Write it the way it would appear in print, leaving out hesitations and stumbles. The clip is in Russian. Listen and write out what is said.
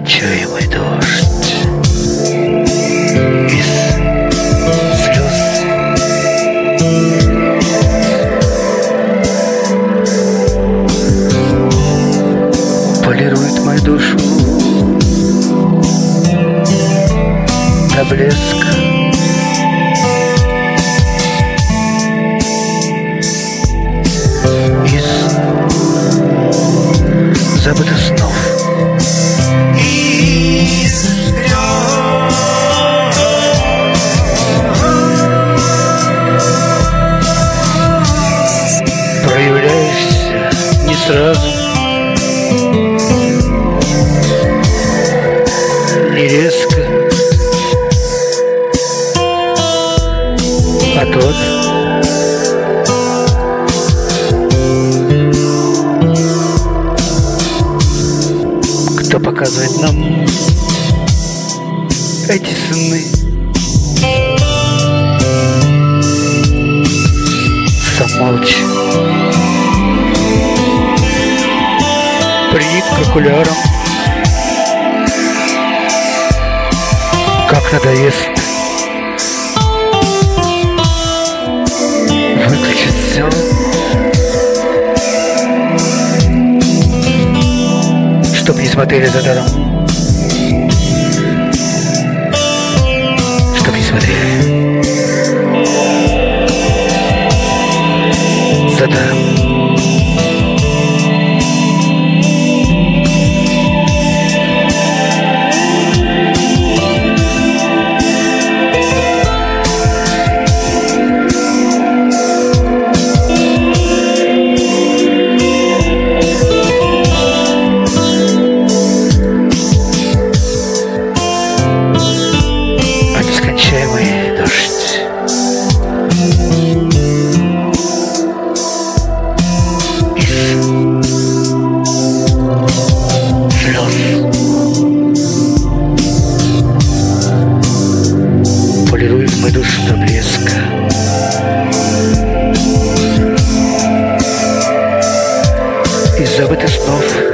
нескончаемый дождь из слез. Полирует мою душу до блеска. Из забытых снов. Проявляешься не сразу, не резко, а тот, кто показывает нам эти сны. Сам молча приник к окулярам. Как надоест выключить все. Чтоб не смотрели за даром. Чтоб не смотрели за даром. Нескончаемый дождь из слез. Полирует мою душу до блеска. Из забытых снов.